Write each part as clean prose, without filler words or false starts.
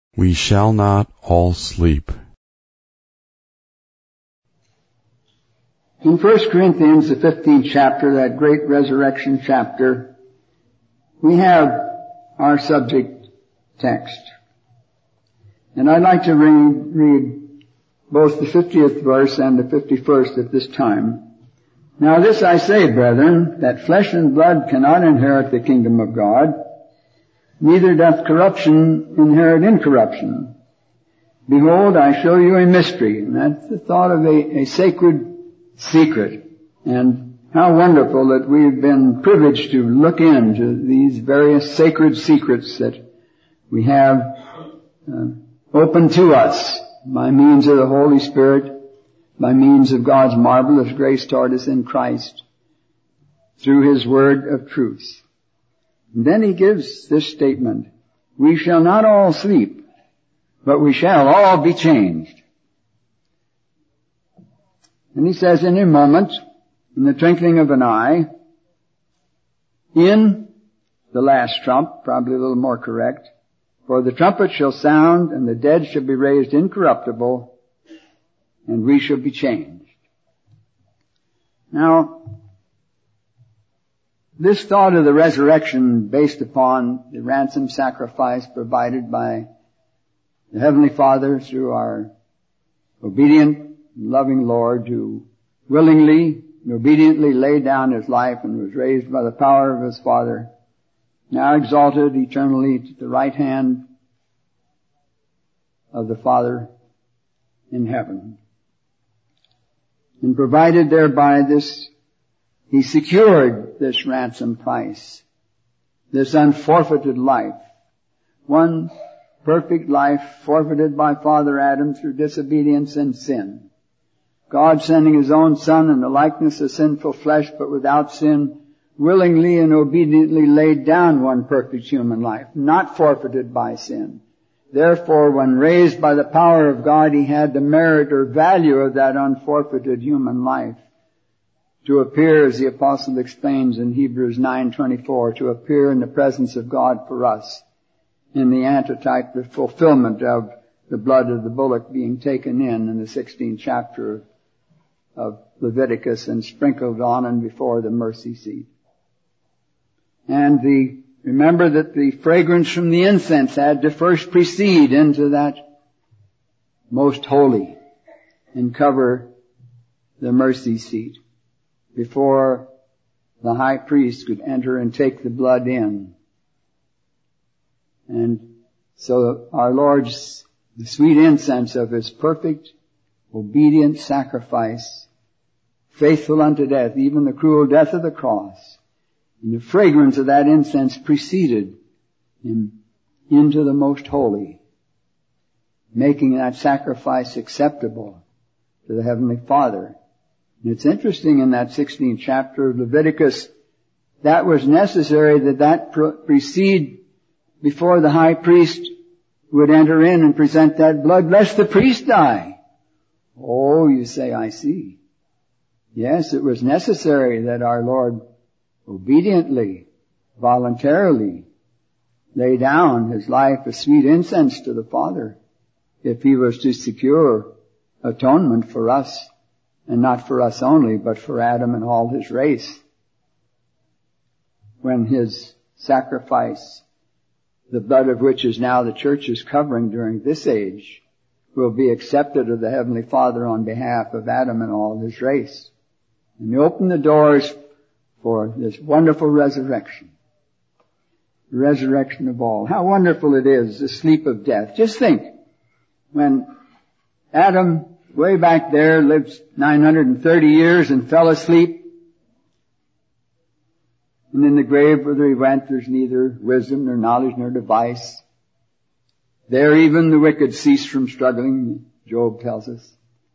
We shall not all sleep. In 1 Corinthians, the 15th chapter, that great resurrection chapter, we have our subject text. And I'd like to read both the 50th verse and the 51st at this time. Now this I say, brethren, that flesh and blood cannot inherit the kingdom of God, neither doth corruption inherit incorruption. Behold, I show you a mystery. And that's the thought of a sacred secret. And how wonderful that we've been privileged to look into these various sacred secrets that we have open to us by means of the Holy Spirit, by means of God's marvelous grace toward us in Christ, through His word of truth. And then He gives this statement, we shall not all sleep, but we shall all be changed. And He says, in a moment, in the twinkling of an eye, in the last trump, probably a little more correct, for the trumpet shall sound, and the dead shall be raised incorruptible, and we shall be changed. Now, this thought of the resurrection based upon the ransom sacrifice provided by the Heavenly Father through our obedient, loving Lord who willingly and obediently laid down His life and was raised by the power of His Father, now exalted eternally to the right hand of the Father in heaven. And provided thereby this, He secured this ransom price, this unforfeited life, one perfect life forfeited by Father Adam through disobedience and sin. God sending His own Son in the likeness of sinful flesh, but without sin, willingly and obediently laid down one perfect human life, not forfeited by sin. Therefore, when raised by the power of God, He had the merit or value of that unforfeited human life to appear, as the apostle explains in Hebrews 9:24, to appear in the presence of God for us in the antitype, the fulfillment of the blood of the bullock being taken in the 16th chapter of Leviticus and sprinkled on and before the mercy seat. And remember that the fragrance from the incense had to first precede into that most holy and cover the mercy seat before the high priest could enter and take the blood in. And so our Lord's, the sweet incense of His perfect, obedient sacrifice, faithful unto death, even the cruel death of the cross, and the fragrance of that incense preceded Him into the most holy, making that sacrifice acceptable to the Heavenly Father. And it's interesting in that 16th chapter of Leviticus, that was necessary that precede before the high priest would enter in and present that blood, lest the priest die. Oh, you say, I see. Yes, it was necessary that our Lord obediently, voluntarily lay down His life as sweet incense to the Father if He was to secure atonement for us, and not for us only, but for Adam and all his race. When His sacrifice, the blood of which is now the church is covering during this age, will be accepted of the Heavenly Father on behalf of Adam and all his race. And He opened the doors for this wonderful resurrection. The resurrection of all. How wonderful it is, the sleep of death. Just think, when Adam, way back there, lived 930 years and fell asleep, and in the grave whither he went, there's neither wisdom nor knowledge nor device. There even the wicked cease from struggling, Job tells us.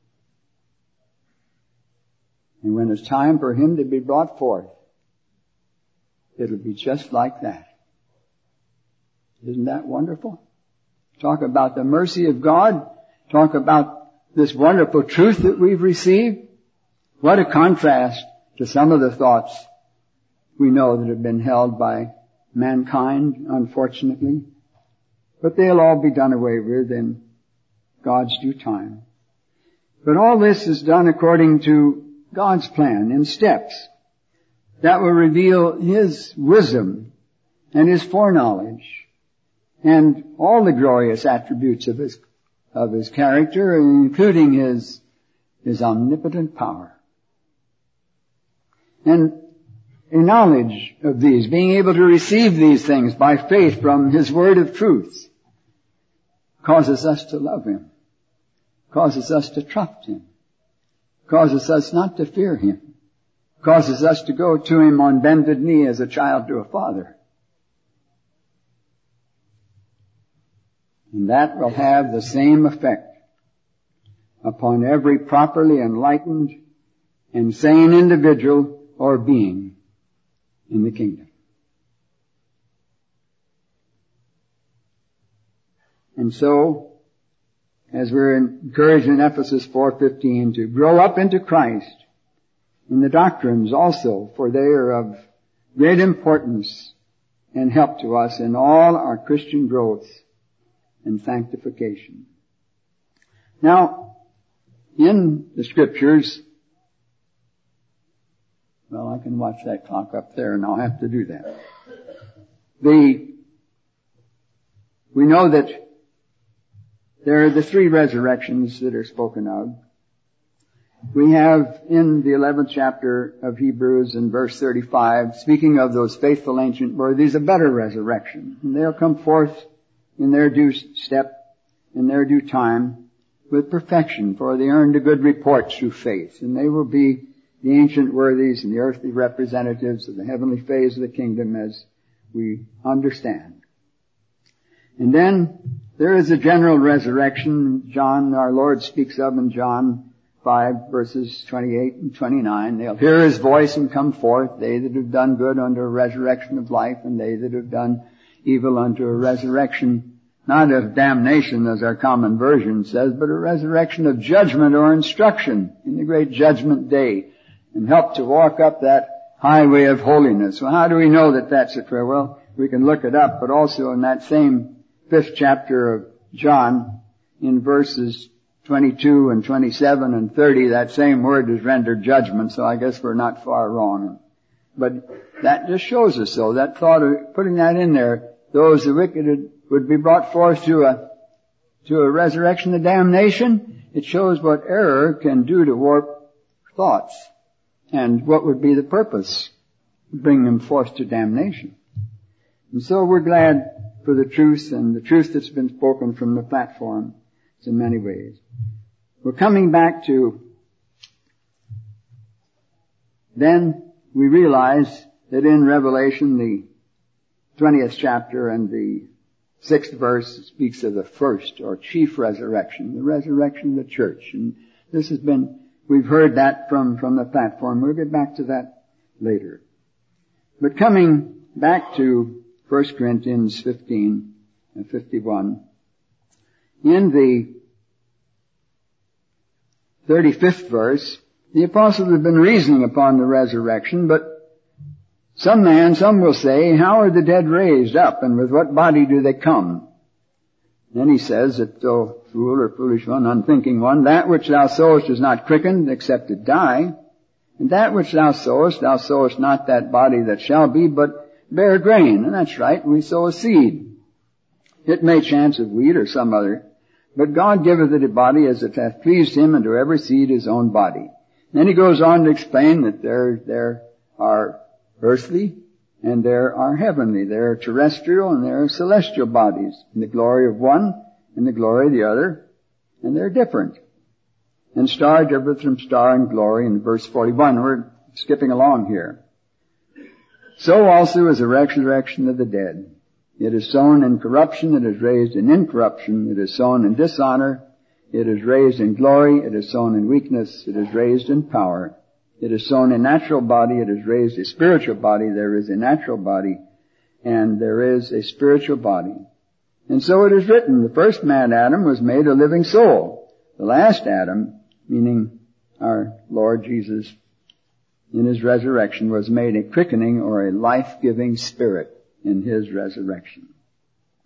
And when it's time for him to be brought forth, it'll be just like that. Isn't that wonderful? Talk about the mercy of God. Talk about this wonderful truth that we've received. What a contrast to some of the thoughts we know that have been held by mankind, unfortunately. But they'll all be done away with in God's due time. But all this is done according to God's plan in steps that will reveal His wisdom and His foreknowledge and all the glorious attributes of His character, including His omnipotent power. And a knowledge of these, being able to receive these things by faith from His word of truth, causes us to love Him, causes us to trust Him, causes us not to fear Him, causes us to go to Him on bended knee as a child to a father. And that will have the same effect upon every properly enlightened and sane individual or being in the kingdom. And so, as we're encouraged in Ephesus 4:15 to grow up into Christ in the doctrines also, for they are of great importance and help to us in all our Christian growth and sanctification. Now, in the Scriptures, well, I can watch that clock up there and I'll have to do that. We know that there are the three resurrections that are spoken of. We have in the 11th chapter of Hebrews in verse 35, speaking of those faithful ancient worthies, a better resurrection. And they'll come forth in their due step, in their due time, with perfection, for they earned a good report through faith. And they will be the ancient worthies and the earthly representatives of the heavenly phase of the kingdom as we understand. And then there is a general resurrection John, our Lord, speaks of in John 5 verses 28 and 29. They'll hear His voice and come forth, they that have done good unto a resurrection of life, and they that have done evil unto a resurrection, not of damnation as our common version says, but a resurrection of judgment or instruction in the great judgment day, and help to walk up that highway of holiness. Well, how do we know that that's it? Well, we can look it up, but also in that same 5th chapter of John, in verses 22 and 27 and 30, that same word is rendered judgment, so I guess we're not far wrong. But that just shows us, though, that thought of putting that in there, those the wicked would be brought forth to a resurrection of damnation. It shows what error can do to warp thoughts, and what would be the purpose, bring them forth to damnation. And so we're glad for the truth, and the truth that's been spoken from the platform in many ways. We're coming back to, then we realize that in Revelation, the 20th chapter and the 6th verse speaks of the first or chief resurrection, the resurrection of the church. And this has been, we've heard that from the platform. We'll get back to that later. But coming back to 1 Corinthians 15 and 51, in the 35th verse, the apostles have been reasoning upon the resurrection, but some will say, how are the dead raised up, and with what body do they come? Then he says that, O fool or foolish one, unthinking one, that which thou sowest is not quickened, except it die. And that which thou sowest not that body that shall be, but bear grain. And that's right, we sow a seed. It may chance of wheat or some other, but God giveth it a body as it hath pleased Him, and to every seed his own body. And then he goes on to explain that there are earthly and there are heavenly. There are terrestrial and there are celestial bodies. And the glory of one and the glory of the other, and they're different. And star differeth from star in glory in verse 41. We're skipping along here. So also is the resurrection of the dead. It is sown in corruption, it is raised in incorruption. It is sown in dishonor, it is raised in glory. It is sown in weakness, it is raised in power. It is sown a natural body, it is raised a spiritual body. There is a natural body, and there is a spiritual body. And so it is written, the first man, Adam, was made a living soul. The last Adam, meaning our Lord Jesus, in His resurrection, was made a quickening or a life-giving spirit in His resurrection.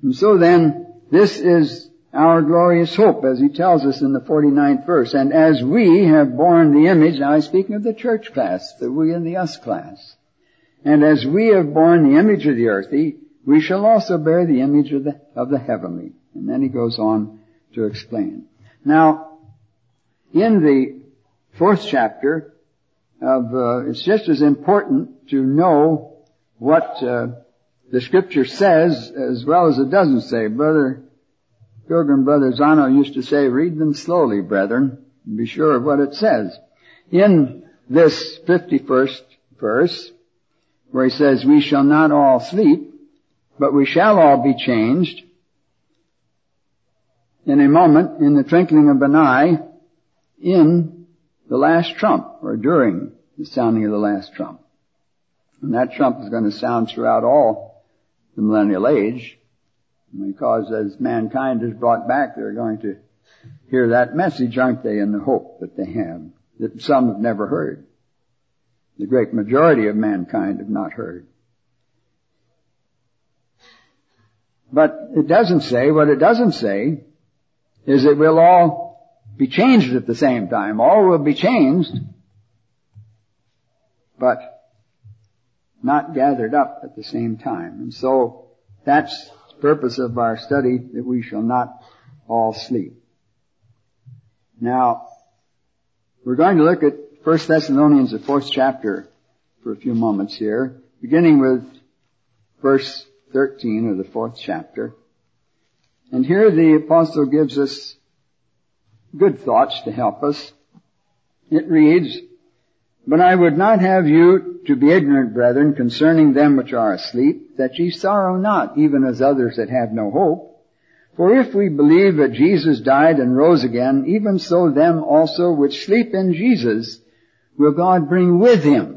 And so then, this is our glorious hope, as he tells us in the 49th verse. And as we have borne the image, now he's speaking of the church class, the we and the us class. And as we have borne the image of the earthy, we shall also bear the image of the heavenly. And then he goes on to explain. Now, in the 4th chapter it's just as important to know what the Scripture says as well as it doesn't say. Brother Zano used to say, read them slowly, brethren, and be sure of what it says. In this 51st verse, where he says, we shall not all sleep, but we shall all be changed in a moment, in the twinkling of an eye, in the last trump, or during the sounding of the last trump. And that trump is going to sound throughout all the millennial age, because as mankind is brought back, they're going to hear that message, aren't they, in the hope that they have, that some have never heard. The great majority of mankind have not heard. But it doesn't say, what it doesn't say is that we'll all be changed at the same time. All will be changed, but not gathered up at the same time. And so that's the purpose of our study, that we shall not all sleep. Now, we're going to look at 1 Thessalonians, the 4th chapter, for a few moments here, beginning with verse 13 of the 4th chapter. And here the apostle gives us good thoughts to help us. It reads, but I would not have you to be ignorant, brethren, concerning them which are asleep, that ye sorrow not, even as others that have no hope. For if we believe that Jesus died and rose again, even so them also which sleep in Jesus will God bring with him.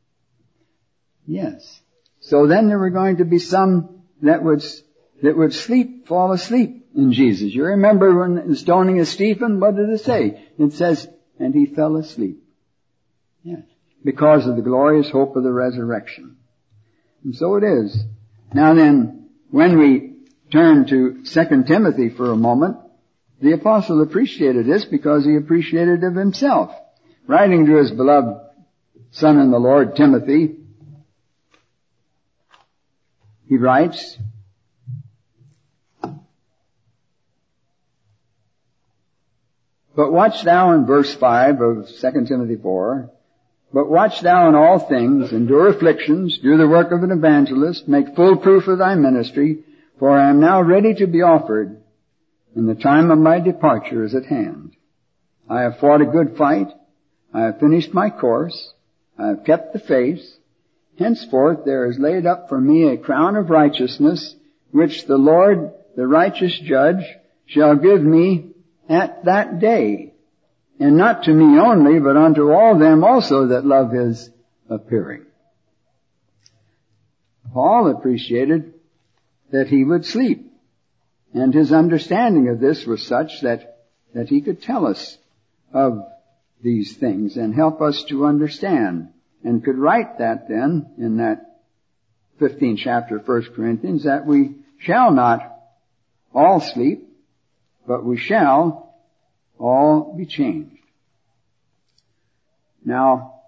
Yes. So then there were going to be some that would fall asleep in Jesus. You remember when the stoning of Stephen, what did it say? It says, and he fell asleep. Yes. Because of the glorious hope of the resurrection. And so it is. Now then, when we turn to 2 Timothy for a moment, the apostle appreciated this because he appreciated of himself. Writing to his beloved son in the Lord, Timothy, he writes, but watch thou in verse 5 of 2 Timothy 4, but watch thou in all things, endure afflictions, do the work of an evangelist, make full proof of thy ministry, for I am now ready to be offered, and the time of my departure is at hand. I have fought a good fight, I have finished my course, I have kept the faith. Henceforth there is laid up for me a crown of righteousness, which the Lord, the righteous judge, shall give me at that day, and not to me only, but unto all them also that love his appearing. Paul appreciated that he would sleep, and his understanding of this was such that he could tell us of these things and help us to understand, and could write that then in that 15th chapter of 1 Corinthians, that we shall not all sleep, but we shall all be changed. Now,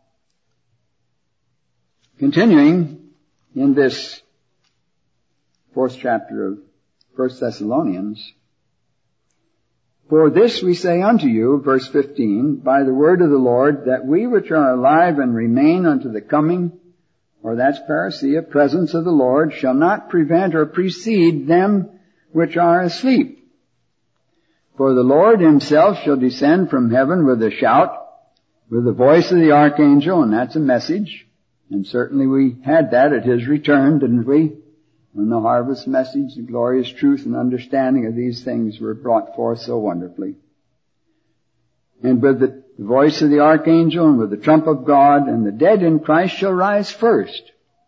continuing in this 4th chapter of 1 Thessalonians, for this we say unto you, verse 15, by the word of the Lord, that we which are alive and remain unto the coming, or that's parousia, presence of the Lord, shall not prevent or precede them which are asleep. For the Lord himself shall descend from heaven with a shout, with the voice of the archangel, and that's a message. And certainly we had that at his return, didn't we? When the harvest message, the glorious truth and understanding of these things were brought forth so wonderfully. And with the voice of the archangel and with the trump of God, and the dead in Christ shall rise first.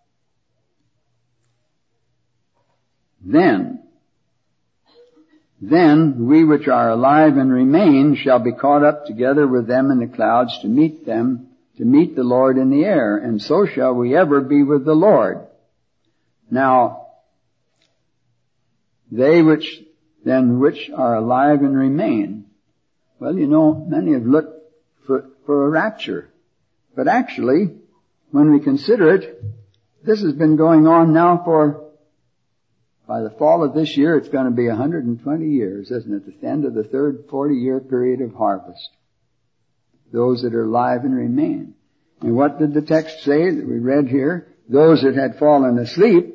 Then we which are alive and remain shall be caught up together with them in the clouds to meet the Lord in the air, and so shall we ever be with the Lord. Now, they which are alive and remain. Well, many have looked for a rapture. But actually, when we consider it, this has been going on now by the fall of this year, it's going to be 120 years, isn't it? At the end of the third 40-year period of harvest. Those that are alive and remain. And what did the text say that we read here? Those that had fallen asleep,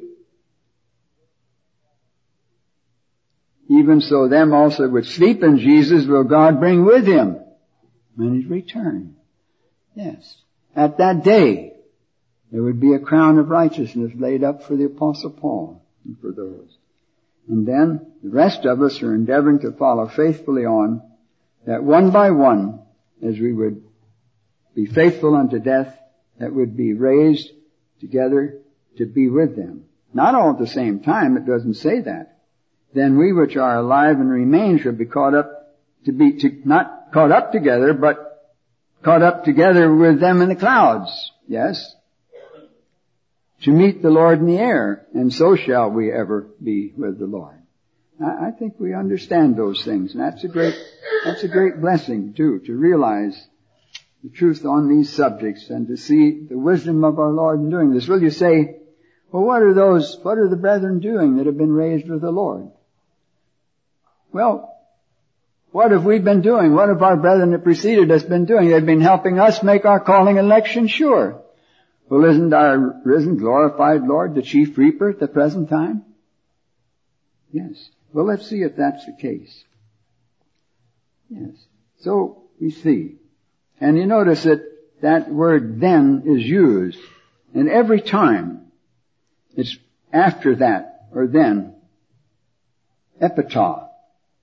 even so them also which sleep in Jesus will God bring with him when his return. Yes. At that day, there would be a crown of righteousness laid up for the Apostle Paul and for those. And then the rest of us are endeavoring to follow faithfully on, that one by one, as we would be faithful unto death, that would be raised together to be with them. Not all at the same time, it doesn't say that. Then we which are alive and remain shall be caught up not caught up together, but caught up together with them in the clouds. Yes. To meet the Lord in the air, and so shall we ever be with the Lord. I think we understand those things, and that's a great blessing too, to realize the truth on these subjects and to see the wisdom of our Lord in doing this. Will you say, well, what are the brethren doing that have been raised with the Lord? Well, what have we been doing? What have our brethren that preceded us been doing? They've been helping us make our calling and election sure. Well, isn't our risen, glorified Lord the chief reaper at the present time? Yes. Well, let's see if that's the case. Yes. So, we see. And you notice that word then is used. And every time it's after that, or then, epitah.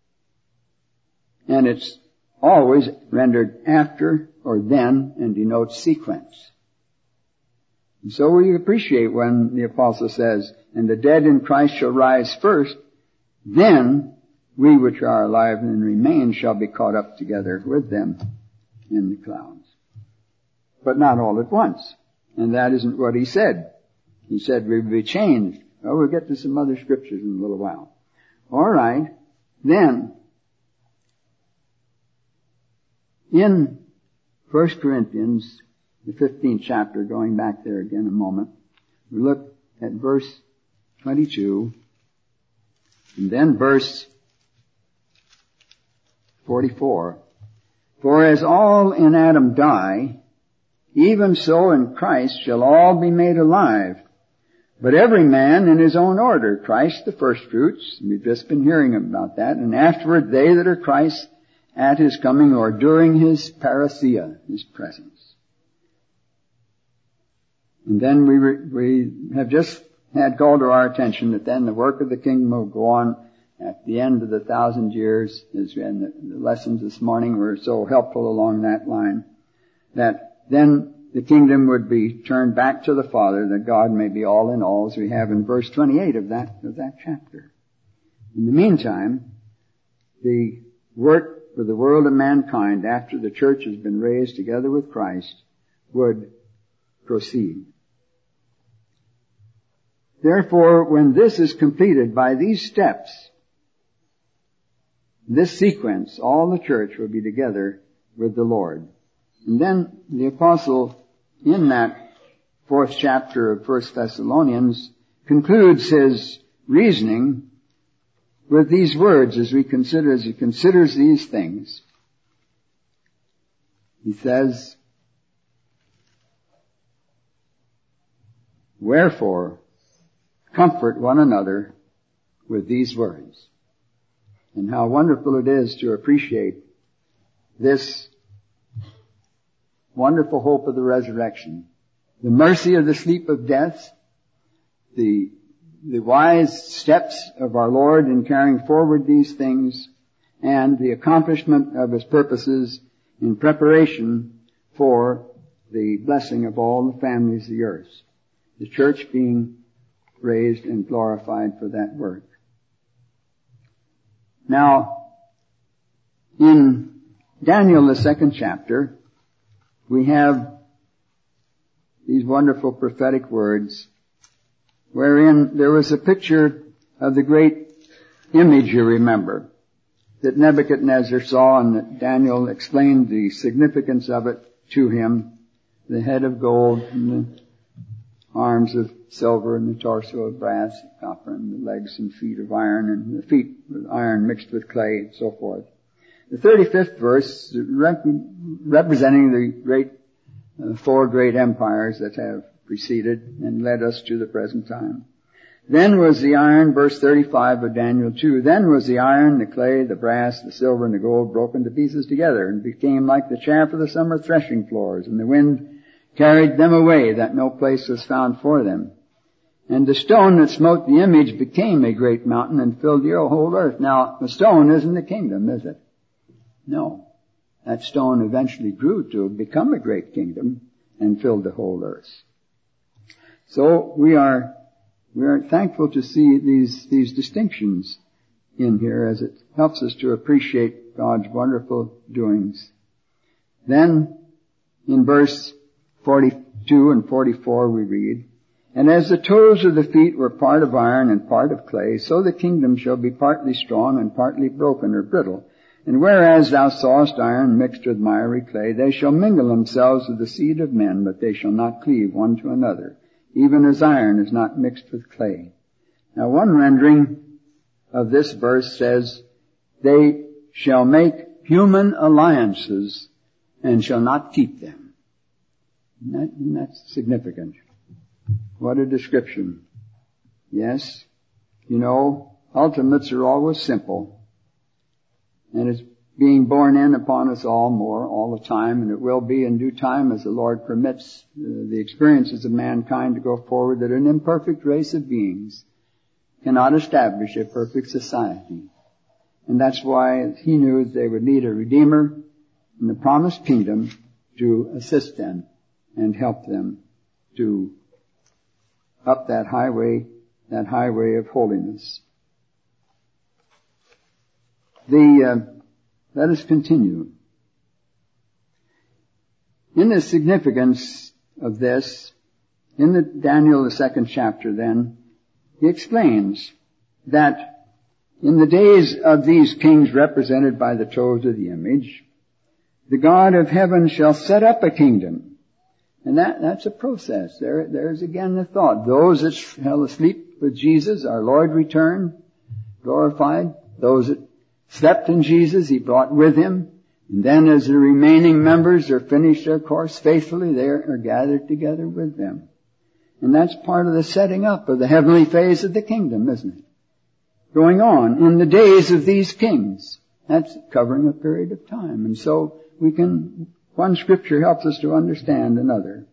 And it's always rendered after or then and denotes sequence. And so we appreciate when the apostle says, and the dead in Christ shall rise first, then we which are alive and remain shall be caught up together with them in the clouds. But not all at once. And that isn't what he said. He said we will be changed. Well, we'll get to some other scriptures in a little while. All right. Then, in 1 Corinthians, the 15th chapter, going back there again a moment, we look at verse 22, and then verse 44. For as all in Adam die, even so in Christ shall all be made alive. But every man in his own order, Christ the firstfruits, we've just been hearing about that, and afterward they that are Christ at his coming or during his parousia, his presence. And then we have just had called to our attention that then the work of the kingdom will go on at the end of the 1,000 years, and the lessons this morning were so helpful along that line, that then the kingdom would be turned back to the Father, that God may be all in all, as we have in verse 28 of that chapter. In the meantime, the work for the world of mankind after the church has been raised together with Christ would proceed. Therefore, when this is completed by these steps, this sequence, all the church will be together with the Lord. And then the apostle, in that 4th chapter of 1 Thessalonians, concludes his reasoning with these words as he considers these things. He says, wherefore, comfort one another with these words. And how wonderful it is to appreciate this wonderful hope of the resurrection, the mercy of the sleep of death, the wise steps of our Lord in carrying forward these things, and the accomplishment of his purposes in preparation for the blessing of all the families of the earth. The church being raised and glorified for that work. Now, in Daniel, the 2nd chapter, we have these wonderful prophetic words wherein there was a picture of the great image, you remember, that Nebuchadnezzar saw and that Daniel explained the significance of it to him, the head of gold and the arms of silver and the torso of brass, copper, and the legs and feet of iron, and the feet with iron mixed with clay, and so forth. The 35th verse, representing the four great empires that have preceded and led us to the present time. Then was the iron, verse 35 of Daniel 2, then was the iron, the clay, the brass, the silver, and the gold broken to pieces together, and became like the chaff of the summer threshing floors, and the wind carried them away, that no place was found for them. And the stone that smote the image became a great mountain and filled the whole earth. Now, the stone isn't the kingdom, is it? No. That stone eventually grew to become a great kingdom and filled the whole earth. So we are thankful to see these distinctions in here, as it helps us to appreciate God's wonderful doings. Then, in verse 42 and 44 we read, and as the toes of the feet were part of iron and part of clay, so the kingdom shall be partly strong and partly broken or brittle. And whereas thou sawest iron mixed with miry clay, they shall mingle themselves with the seed of men, but they shall not cleave one to another, even as iron is not mixed with clay. Now, one rendering of this verse says, they shall make human alliances and shall not keep them. And that's significant. What a description. Yes, ultimates are always simple. And it's being borne in upon us all the time, and it will be in due time as the Lord permits the experiences of mankind to go forward, that an imperfect race of beings cannot establish a perfect society. And that's why He knew they would need a Redeemer in the promised kingdom to assist them and help them to up that highway of holiness. Let us continue. In the significance of this, in the Daniel, the 2nd chapter then, he explains that in the days of these kings represented by the toes of the image, the God of heaven shall set up a kingdom. And that's a process. There's again the thought. Those that fell asleep with Jesus, our Lord returned, glorified. Those that slept in Jesus, He brought with Him. And then as the remaining members are finished their course faithfully, they are gathered together with them. And that's part of the setting up of the heavenly phase of the kingdom, isn't it? Going on in the days of these kings. That's covering a period of time. And so one scripture helps us to understand another.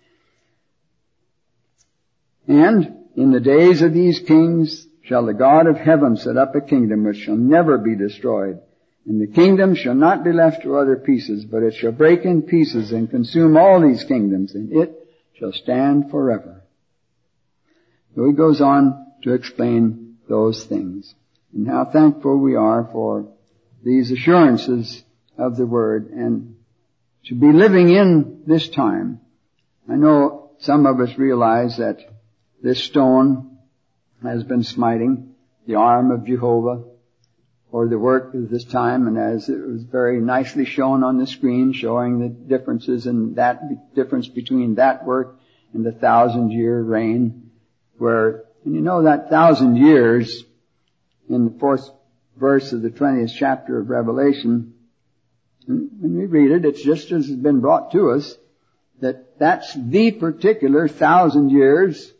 And in the days of these kings shall the God of heaven set up a kingdom which shall never be destroyed. And the kingdom shall not be left to other pieces, but it shall break in pieces and consume all these kingdoms, and it shall stand forever. So he goes on to explain those things. And how thankful we are for these assurances of the Word, and to be living in this time. I know some of us realize that this stone has been smiting the arm of Jehovah for the work of this time, and as it was very nicely shown on the screen, showing the differences and that difference between that work and the 1,000-year reign, where, and that 1,000 years in the 4th verse of the 20th chapter of Revelation, when we read it, it's just as it's been brought to us, that's the particular 1,000 years,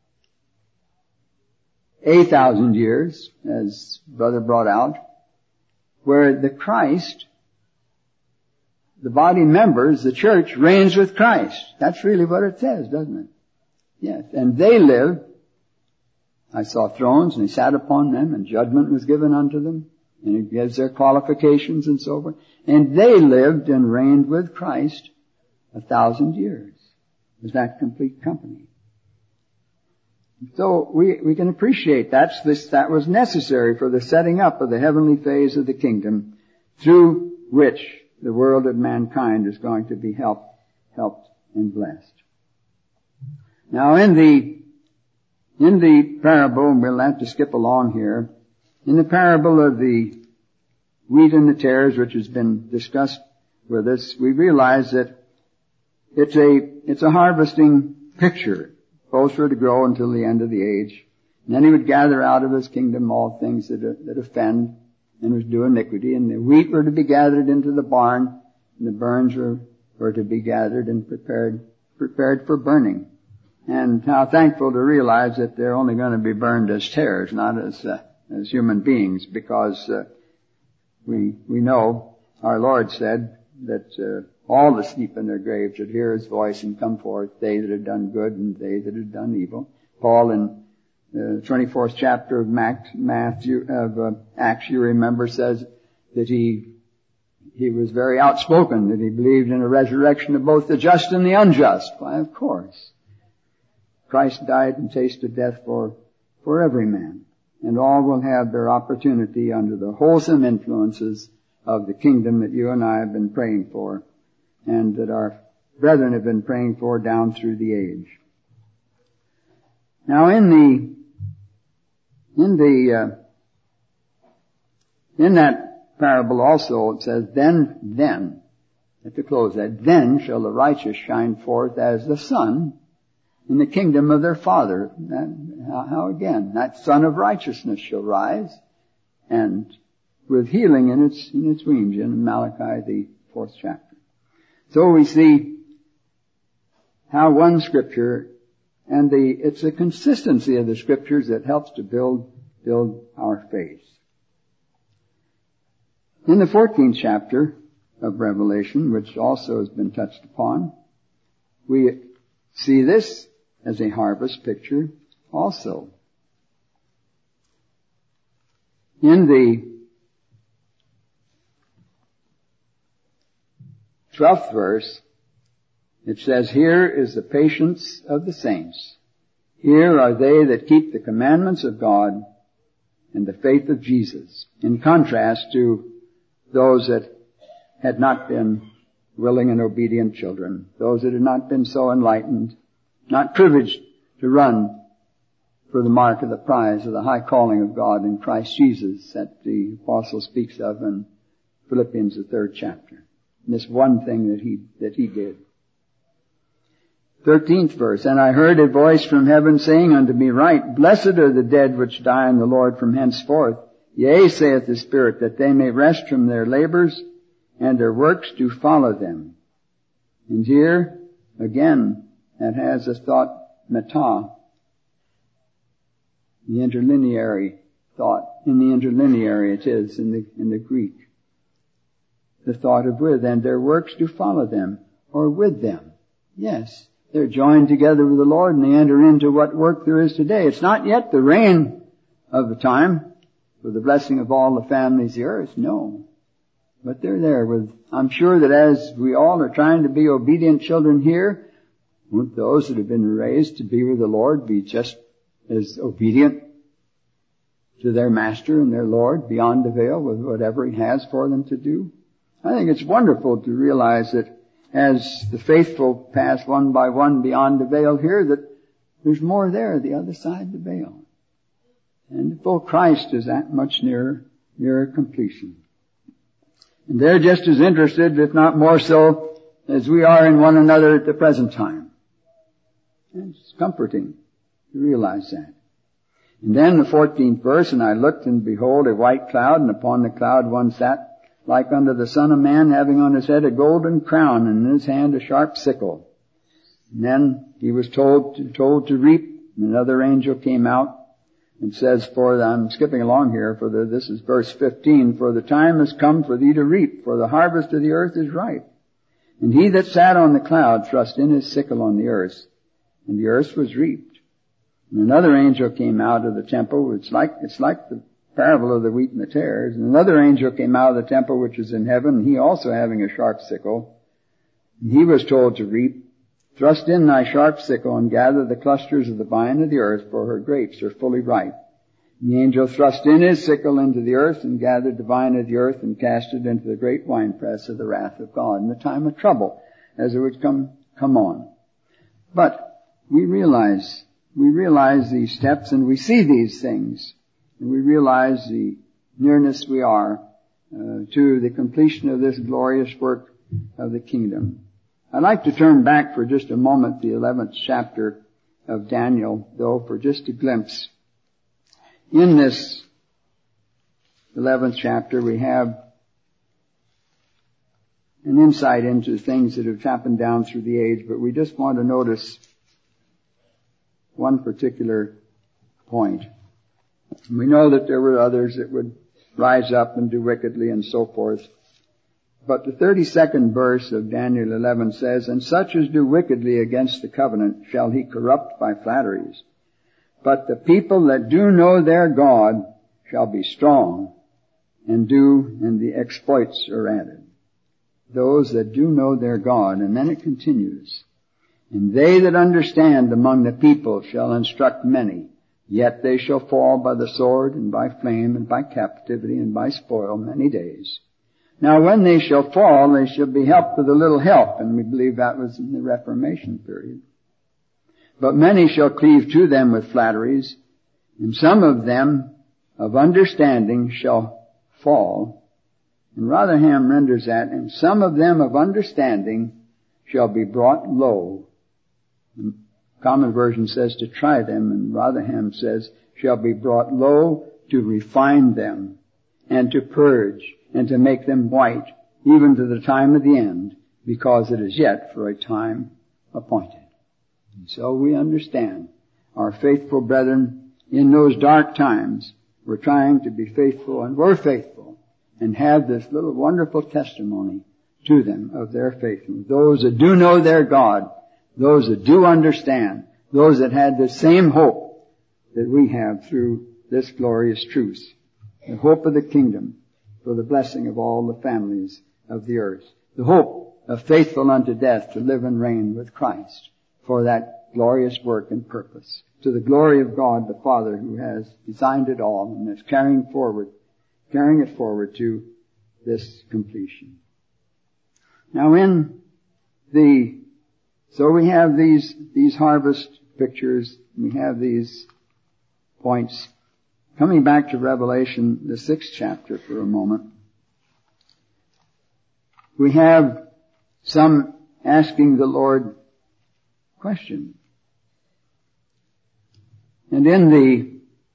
1,000 years, as Brother brought out, where the Christ, the body members, the church, reigns with Christ. That's really what it says, doesn't it? Yes. And they lived. I saw thrones, and He sat upon them, and judgment was given unto them, and He gives their qualifications and so forth. And they lived and reigned with Christ 1,000 years. Is that complete company? So we can appreciate that was necessary for the setting up of the heavenly phase of the kingdom, through which the world of mankind is going to be helped and blessed. Now in the parable, and we'll have to skip along here, In the parable of the wheat and the tares, which has been discussed with us, we realize that it's a harvesting picture. Both were to grow until the end of the age. And then he would gather out of his kingdom all things that offend and which do iniquity. And the wheat were to be gathered into the barn, and the burns were to be gathered and prepared for burning. And how thankful to realize that they're only going to be burned as tares, not as human beings, because we know our Lord said that all that sleep in their graves should hear his voice and come forth, they that have done good and they that have done evil. Paul in the 24th chapter of Acts, you remember, says that he was very outspoken, that he believed in a resurrection of both the just and the unjust. Why, of course. Christ died and tasted death for every man. And all will have their opportunity under the wholesome influences of the kingdom that you and I have been praying for, and that our brethren have been praying for down through the age. Now in that parable also it says, then, at the close, that then shall the righteous shine forth as the sun in the kingdom of their Father. How again? That Son of righteousness shall rise, and with healing in its wings, in Malachi, the 4th chapter. So we see how one scripture, and it's the consistency of the scriptures that helps to build our faith. In the 14th chapter of Revelation, which also has been touched upon, we see this as a harvest picture also. In the 12th verse, it says, here is the patience of the saints. Here are they that keep the commandments of God and the faith of Jesus, in contrast to those that had not been willing and obedient children, those that had not been so enlightened, not privileged to run for the mark of the prize of the high calling of God in Christ Jesus that the apostle speaks of in Philippians, the 3rd chapter. And this one thing that he did. 13th verse, and I heard a voice from heaven saying unto me, write, blessed are the dead which die in the Lord from henceforth. Yea, saith the Spirit, that they may rest from their labors, and their works do follow them. And here, again, that has a thought, meta, the interlineary thought. In the interlineary it is in the Greek. The thought of with, and their works do follow them, or with them. Yes, they're joined together with the Lord and they enter into what work there is today. It's not yet the reign of the time for the blessing of all the families of the earth, no. But they're there with, I'm sure that as we all are trying to be obedient children here, won't those that have been raised to be with the Lord be just as obedient to their Master and their Lord beyond the veil with whatever He has for them to do? I think it's wonderful to realize that as the faithful pass one by one beyond the veil here, that there's more there, the other side the veil. And the full Christ is that much nearer completion. And they're just as interested, if not more so, as we are in one another at the present time. And it's comforting to realize that. And then the 14th verse, and I looked, and behold, a white cloud, and upon the cloud one sat like unto the Son of Man, having on his head a golden crown, and in his hand a sharp sickle. And then he was told to reap, and another angel came out and says, I'm skipping along here, this is verse 15, for the time has come for thee to reap, for the harvest of the earth is ripe. And he that sat on the cloud thrust in his sickle on the earth, and the earth was reaped. And another angel came out of the temple. It's like the parable of the wheat and the tares. And another angel came out of the temple which is in heaven, and he also having a sharp sickle. And he was told to reap, thrust in thy sharp sickle and gather the clusters of the vine of the earth, for her grapes are fully ripe. And the angel thrust in his sickle into the earth and gathered the vine of the earth and cast it into the great winepress of the wrath of God in the time of trouble, as it would come on. But we realize these steps and we see these things. and we realize the nearness we are to the completion of this glorious work of the kingdom. I'd like to turn back for just a moment to the 11th chapter of Daniel, though, for just a glimpse. In this 11th chapter, we have an insight into things that have happened down through the age, but we just want to notice one particular point. We know that there were others that would rise up and do wickedly and so forth. But the 32nd verse of Daniel 11 says, "And such as do wickedly against the covenant shall he corrupt by flatteries. But the people that do know their God shall be strong and the exploits are added." Those that do know their God. And then it continues, "And they that understand among the people shall instruct many. Yet they shall fall by the sword and by flame and by captivity and by spoil many days. Now when they shall fall, they shall be helped with a little help." And we believe that was in the Reformation period. "But many shall cleave to them with flatteries, and some of them of understanding shall fall." And Rotherham renders that, "And some of them of understanding shall be brought low." And Common Version says to try them, and Rotherham says, "shall be brought low to refine them, and to purge, and to make them white, even to the time of the end, because it is yet for a time appointed." And so we understand our faithful brethren in those dark times were trying to be faithful, and were faithful, and have this little wonderful testimony to them of their faithfulness. Those that do know their God, those that do understand, those that had the same hope that we have through this glorious truth, the hope of the kingdom for the blessing of all the families of the earth, the hope of faithful unto death to live and reign with Christ for that glorious work and purpose, to the glory of God the Father who has designed it all and is carrying it forward to this completion. Now so we have these harvest pictures, we have these points. Coming back to Revelation, the 6th chapter for a moment, we have some asking the Lord questions. And in the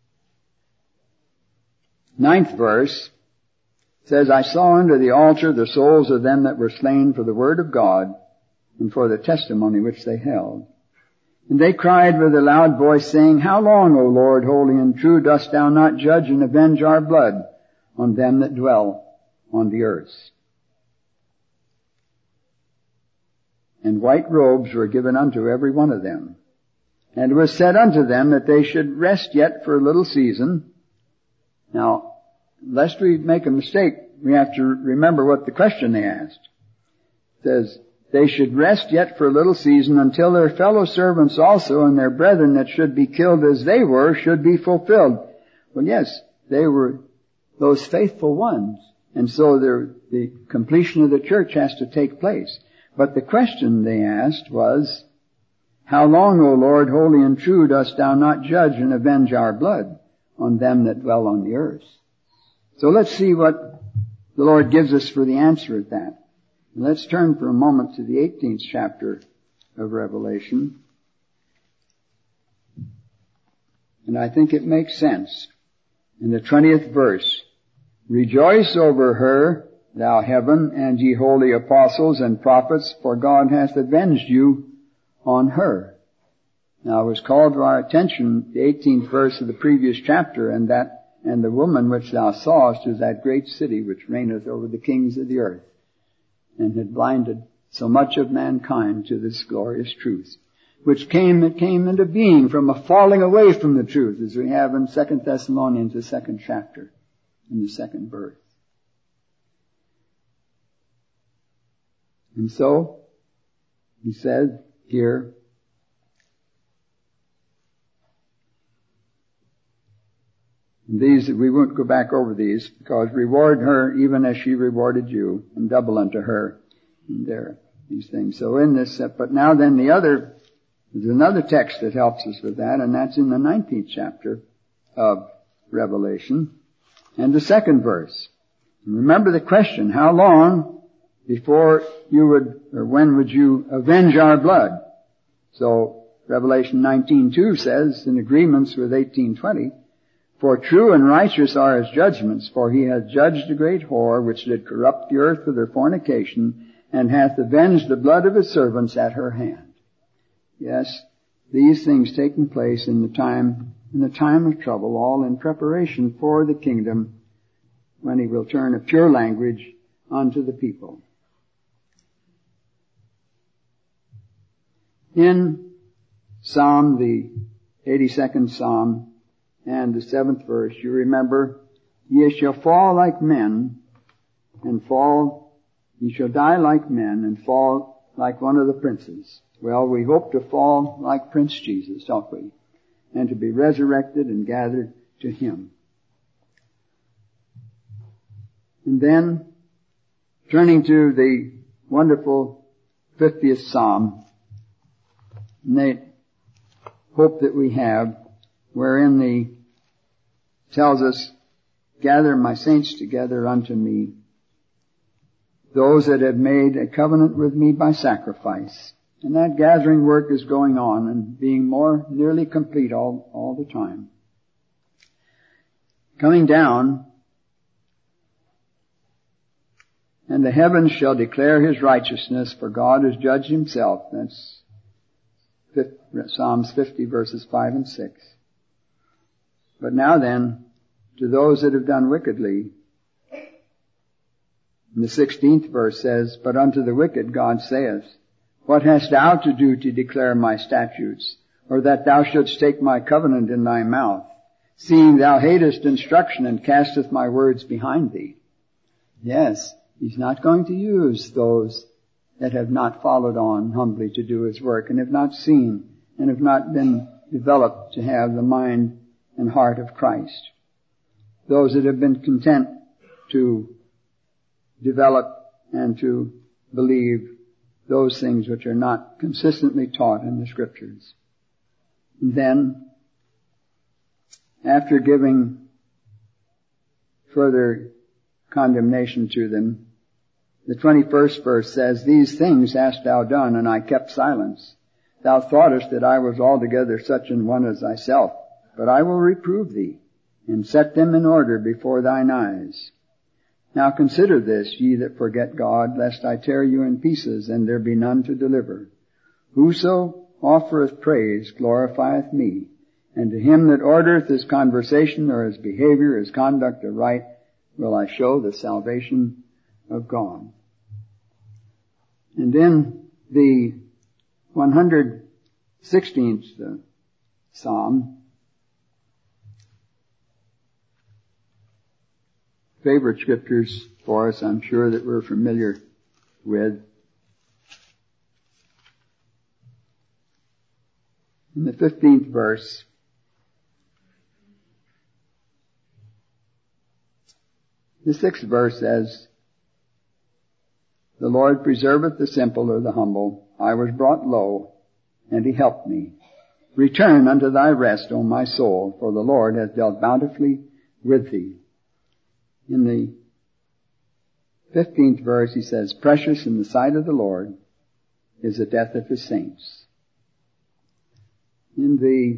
9th verse, it says, "I saw under the altar the souls of them that were slain for the word of God, and for the testimony which they held. And they cried with a loud voice, saying, How long, O Lord, holy and true, dost thou not judge and avenge our blood on them that dwell on the earth? And white robes were given unto every one of them. And it was said unto them that they should rest yet for a little season." Now, lest we make a mistake, we have to remember what the question they asked. It says, "They should rest yet for a little season until their fellow servants also and their brethren that should be killed as they were should be fulfilled." Well, yes, they were those faithful ones. And so the completion of the church has to take place. But the question they asked was, "How long, O Lord, holy and true, dost thou not judge and avenge our blood on them that dwell on the earth?" So let's see what the Lord gives us for the answer at that. Let's turn for a moment to the 18th chapter of Revelation. And I think it makes sense. In the 20th verse, "Rejoice over her, thou heaven, and ye holy apostles and prophets, for God hath avenged you on her." Now it was called to our attention, the 18th verse of the previous chapter, and the woman which thou sawest is that great city which reigneth over the kings of the earth, and had blinded so much of mankind to this glorious truth, which came into being from a falling away from the truth, as we have in 2 Thessalonians, the 2nd chapter, in the 2nd verse. And so, he says here, and these, we won't go back over these, because reward her even as she rewarded you, and double unto her. And there, these things. So in this, but now then there's another text that helps us with that, and that's in the 19th chapter of Revelation. And the second verse. And remember the question, how long before you would, or when would you avenge our blood? So Revelation 19:2 says, in agreements with 18:20, for true and righteous are his judgments, for he hath judged a great whore, which did corrupt the earth with her fornication, and hath avenged the blood of his servants at her hand. Yes, these things taking place in the time of trouble, all in preparation for the kingdom, when he will turn a pure language unto the people. In Psalm, the 82nd Psalm, and the 7th verse, you remember, ye shall fall like men, ye shall die like men, and fall like one of the princes. Well, we hope to fall like Prince Jesus, don't we? And to be resurrected and gathered to him. And then, turning to the wonderful 50th Psalm, and the hope that we have, wherein tells us, gather my saints together unto me, those that have made a covenant with me by sacrifice. And that gathering work is going on and being more nearly complete all the time. Coming down, and the heavens shall declare his righteousness, for God has judged himself. That's Psalms 50 verses 5 and 6. But now then, to those that have done wickedly, and the 16th verse says, but unto the wicked God saith, what hast thou to do to declare my statutes, or that thou shouldst take my covenant in thy mouth, seeing thou hatest instruction and casteth my words behind thee? Yes, he's not going to use those that have not followed on humbly to do his work, and have not seen, and have not been developed to have the mind and heart of Christ. Those that have been content to develop and to believe those things which are not consistently taught in the Scriptures. And then, after giving further condemnation to them, the 21st verse says, these things hast thou done, and I kept silence. Thou thoughtest that I was altogether such an one as thyself, but I will reprove thee, and set them in order before thine eyes. Now consider this, ye that forget God, lest I tear you in pieces, and there be none to deliver. Whoso offereth praise glorifieth me, and to him that ordereth his conversation or his behavior, his conduct aright, will I show the salvation of God. And in the 116th Psalm, favorite scriptures for us, I'm sure that we're familiar with. In the 15th verse, the 6th verse says, the Lord preserveth the simple or the humble. I was brought low, and he helped me. Return unto thy rest, O my soul, for the Lord hath dealt bountifully with thee. In the 15th verse he says, precious in the sight of the Lord is the death of his saints. In the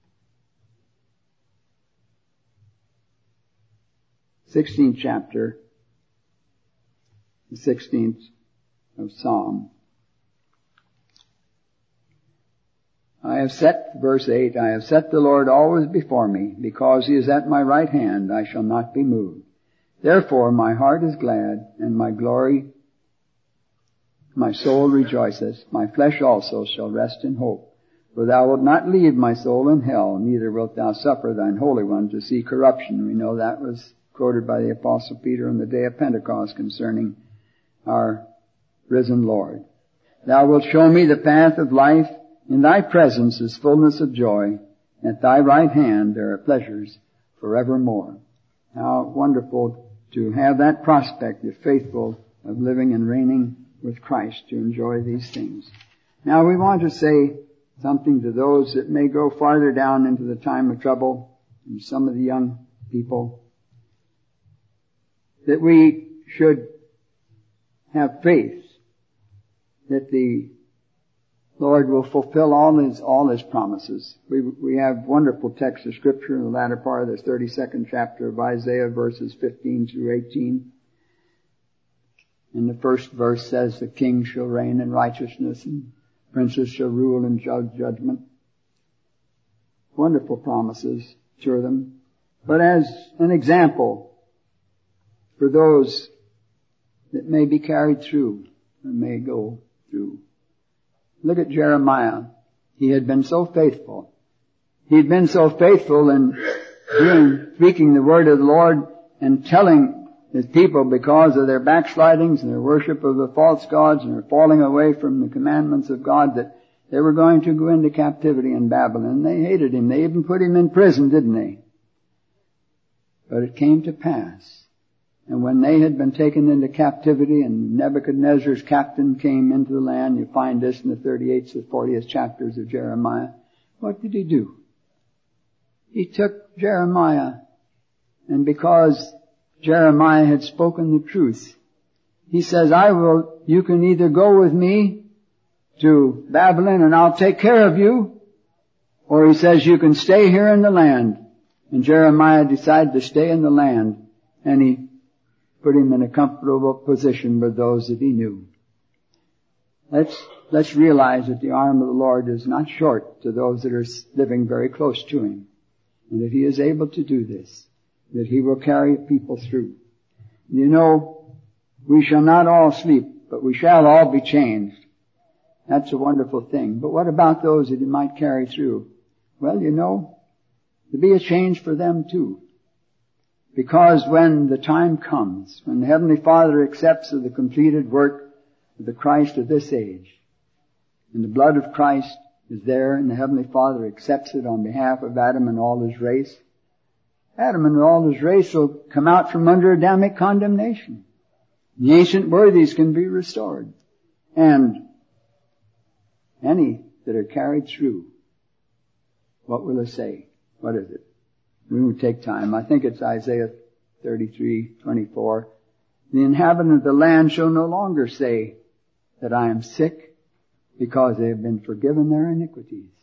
16th chapter, the 16th of Psalm, verse 8, I have set the Lord always before me, because he is at my right hand, I shall not be moved. Therefore my heart is glad, and my soul rejoiceth. My flesh also shall rest in hope. For thou wilt not leave my soul in hell, neither wilt thou suffer thine Holy One to see corruption. We know that was quoted by the Apostle Peter on the day of Pentecost concerning our risen Lord. Thou wilt show me the path of life. In thy presence is fullness of joy. At thy right hand there are pleasures forevermore. How wonderful to have that prospect, if faithful, of living and reigning with Christ, to enjoy these things. Now we want to say something to those that may go farther down into the time of trouble, and some of the young people, that we should have faith that the Lord will fulfill all His promises. We have wonderful texts of Scripture in the latter part of this 32nd chapter of Isaiah, verses 15 through 18. And the first verse says, the king shall reign in righteousness and princes shall rule in judgment. Wonderful promises, sure them. But as an example for those that may be carried through or may go through. Look at Jeremiah. He had been so faithful. He'd been so faithful in speaking the word of the Lord and telling His people, because of their backslidings and their worship of the false gods and their falling away from the commandments of God, that they were going to go into captivity in Babylon. They hated him. They even put him in prison, didn't they? But it came to pass. And when they had been taken into captivity and Nebuchadnezzar's captain came into the land, you find this in the 38th and 40th chapters of Jeremiah. What did he do? He took Jeremiah, and because Jeremiah had spoken the truth, he says, you can either go with me to Babylon and I'll take care of you, or he says you can stay here in the land. And Jeremiah decided to stay in the land, and he put him in a comfortable position with those that he knew. Let's realize that the arm of the Lord is not short to those that are living very close to Him, and that He is able to do this, that He will carry people through. You know, we shall not all sleep, but we shall all be changed. That's a wonderful thing. But what about those that He might carry through? Well, you know, there'll be a change for them too. Because when the time comes, when the Heavenly Father accepts of the completed work of the Christ of this age, and the blood of Christ is there, and the Heavenly Father accepts it on behalf of Adam and all his race, Adam and all his race will come out from under Adamic condemnation. The ancient worthies can be restored. And any that are carried through, what will it say? What is it? We won't take time. I think it's Isaiah 33:24. The inhabitant of the land shall no longer say that I am sick, because they have been forgiven their iniquities.